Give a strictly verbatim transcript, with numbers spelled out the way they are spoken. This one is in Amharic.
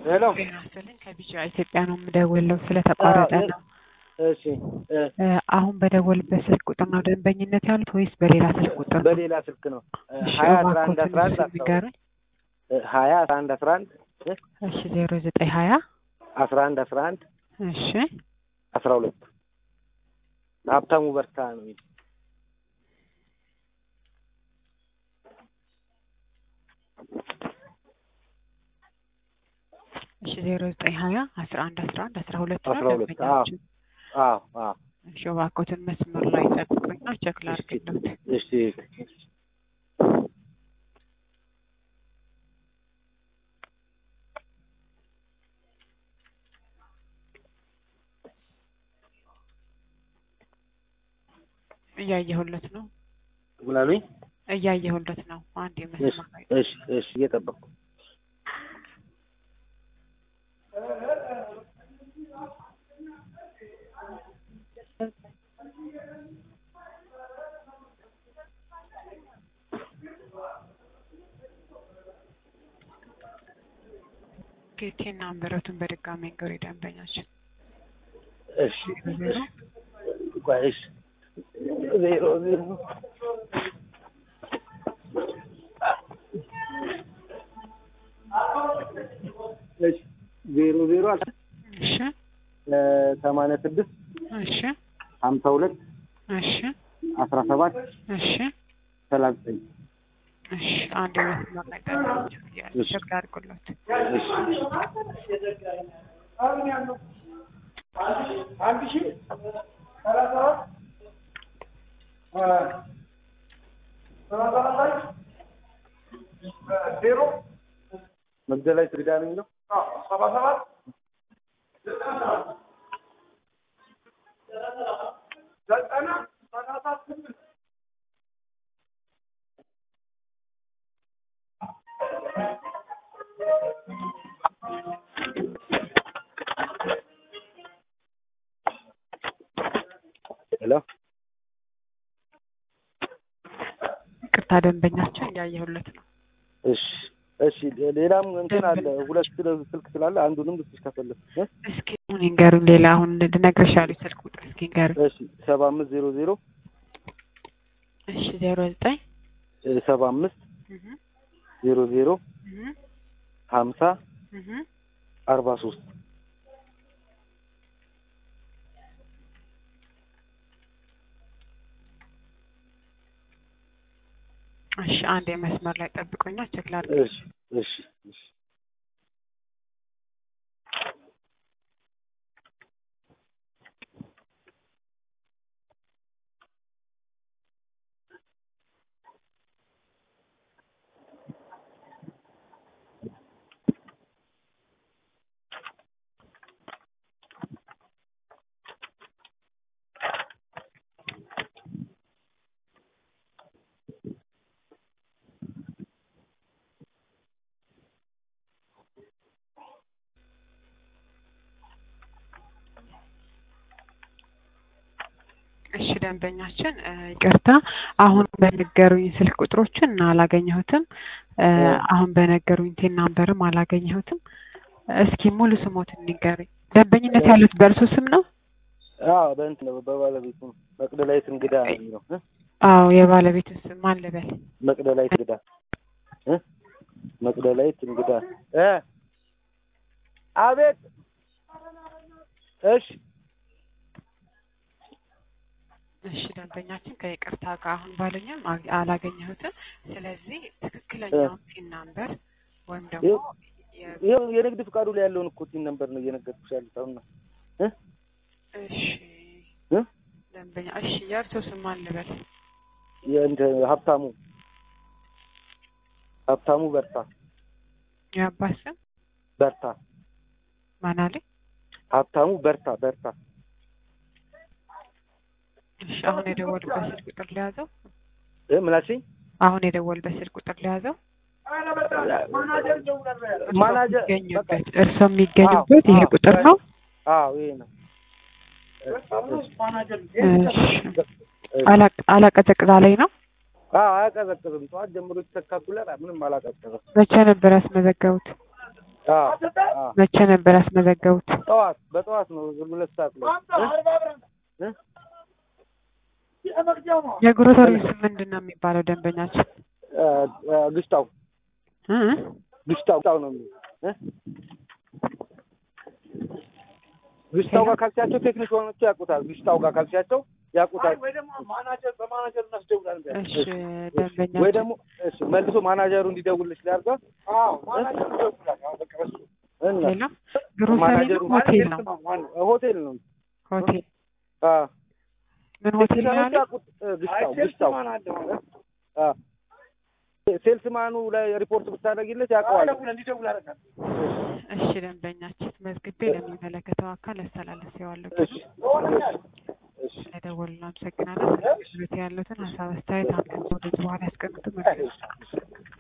ሄሎ ጤናስልን ከቢጫ ኢትዮጵያ ነው የምደውለው ስለተቋረጠ ነው። እሺ አሁን በደወልበት ስልክ ቁጥር ነው ደንበኝነት ያሉት ወይስ በሌላ ስልክ ቁጥር ነው? በሌላ ስልክ ነው። ሀያ አስራ አንድ አስራ አንድ ሀያ አስራ አንድ አስራ አንድ እሺ ዜሮ ዘጠኝ ሀያ አስራ አንድ አስራ አንድ እሺ አስራ ሁለት ሀብታሙ በርታ ነው። እሺ ዜሮ ዘጠኝ ሀያ አስራ አንድ አስራ አንድ አስራ ሁለት አስራ ሁለት አዎ አዎ አዎ እሺ እባክዎትን መስመር ላይ ጠብቁኝና ቼክ ላድርግልዎት። እሺ እያየሁለት ነው ምናሉኝ እያየሁለት ነው። አንዴ መስመር ላይ እሺ እሺ እየጠበቅኩ ኬቴና አንበረቱን በድጋሚ እንገሪ ደንበኛችን እሺ ቆይሽ ዜሮ ዜሮ እሺ ዜሮ ዜሮ እሺ ሰማንያ ስድስት እሺ ሀምሳ ሁለት እሺ አስራ ሰባት እሺ ሰላሳ ዘጠኝ እሺ አንዴ መስመር ላይ ጠብቁኝ ያለው ቼክ ላድርግልዎት። እሺ አንድ ሺህ ሰላሳ ሰባት ዜሮ መግደላይ ትግዳሚ ነው ሰባ ሰባት ዘጠና ሰላሳ ስምንት ሄሎ ቅርታ ደንበኛችን እያየሁለት ነው። እሺ እሺ ሌላም እንትን አለ ሁለት ስልክ ስላለ አንዱንም ልትሽ ከፈለክ እስኪ ምን ይንገሩ ሌላ አሁን ልነግርሻለሁ ስልክ ቁጥር እስኪ ይንገሩ። እሺ ሰባ አምስት ዜሮ ዜሮ እሺ ዜሮ ዘጠኝ ሰባ አምስት ዜሮ ዜሮ ሀምሳ አርባ ሶስት እሺ አንዴ መስመር ላይ ጠብቁኝና ቼክ ላድርግ። እሺ እሺ እሺ እሺ ደንበኛችን ይቅርታ አሁን በነገሩኝ ስልክ ቁጥሮችን አላገኘሁትም። አሁን በነገሩኝ ቴን ናምበርም አላገኘሁትም። እስኪ ሙሉ ስሞትን ንገሩኝ። ደንበኝነት ያሉት በእርሱ ስም ነው? አዎ በእንትን ነው በባለቤቱ መቅደላዊት እንግዳ ነው። አዎ የባለቤቱ ስም ማን ልበል? መቅደላዊት እንግዳ እ መቅደላዊት እንግዳ እ አቤት እሺ እሺ ደንበኛችን ከይቅርታ ጋር አሁን ባለኝም አላገኘሁትም። ስለዚህ ትክክለኛውን ፒን ናምበር ወይም ደግሞ ይሄው የንግድ ፍቃዱ ላይ ያለውን እኮ ፒን ናምበር ነው እየነገርኩሽ ያለሁት አሁን እ እሺ እ ደንበኛ እሺ የእርሶ ስም ማን ልበል? የእንደ ሀብታሙ ሀብታሙ በርታ የአባት ስም በርታ ማን አለ? ሀብታሙ በርታ በርታ እሺ አሁን የደወልበት ስልክ ቁጥር ለያዘው እ ምን አልሽኝ? አሁን የደወልበት ስልክ ቁጥር ለያዘው ማናጀር የሚገኙበት እርሶ የሚገኙበት ይሄ ቁጥር ነው? አዎ ይሄ ነው። አላቀዘቅዛ ላይ ነው? አዎ አያቀዘቅዝም። ጠዋት ጀምሮ ይተካኩላል ምንም አላቀዘቅዝም። መቼ ነበር ያስመዘገቡት? አዎ አዎ መቼ ነበር ያስመዘገቡት? ጠዋት በጠዋት ነው ሁለት ሰዓት ላይ የግሮሰሪው ስም ምንድን ነው የሚባለው ደንበኛችን? ግስታው እ ግስታው ነው እ ግስታው ጋር ካልቻቸው ቴክኒክ ሆኖች ያውቁታል። ግስታው ጋር ካልቻቸው ያውቁታል። ወይ ደግሞ ማናጀር በማናጀር እናስደውላለን። እሺ ደንበኛችን ወይ ደግሞ እሺ መልሶ ማናጀሩ እንዲደውልልሽ ላድርገው። አዎ ማናጀሩ ይደውላል። አዎ በቃ እሱ እና ግሮሰሪ ነው ሆቴል ነው? ሆቴል ነው። ሆቴል አዎ ምን ሆቴል ነው ያለው? ግስታው ግስታው አዎ ሴልስማኑ ላይ ሪፖርት ብታደርጊለት ያውቀዋል። እሺ ደንበኛችን መዝግቤ ለሚመለከተው አካል አስተላልፌዋለሁ። እሺ እሺ ለደወሉልን አመሰግናለሁ። ስለዚህ ያሉትን ሀሳብ አስተያየት አንተ ወደ በኋላ ያስቀምጡ።